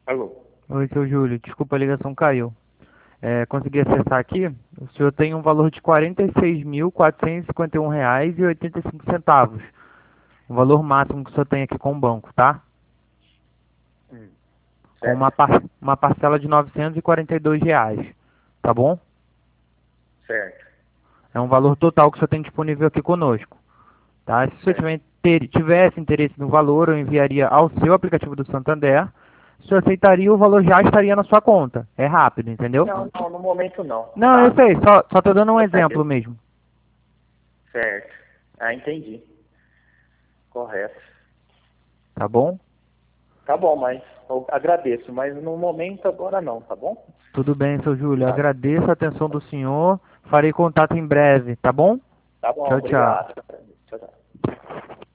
Alô? Oi, seu Júlio. Desculpa, a ligação caiu. Consegui acessar aqui. O senhor tem um valor de R$ 46.451,85. O valor máximo que o senhor tem aqui com o banco, tá? Hum, Com certo, uma parcela de R$ 942, tá bom? certo, É um valor total que o senhor tem disponível aqui conosco, tá? Se o senhor certo. tivesse interesse no valor, eu enviaria ao seu aplicativo do Santander. Se o senhor aceitaria, o valor já estaria na sua conta. É rápido, entendeu? Não, não, no momento não, Não, eu tá? sei, só tô dando um exemplo Agradeço. mesmo, Certo. Ah, entendi. Correto. tá bom? Tá bom, mas eu agradeço, mas no momento agora não, tá bom? Tudo bem, seu Júlio. Tá, Agradeço a atenção do senhor. Farei contato em breve, tá bom? tá bom, Tchau, tchau. obrigado. Tchau, tchau.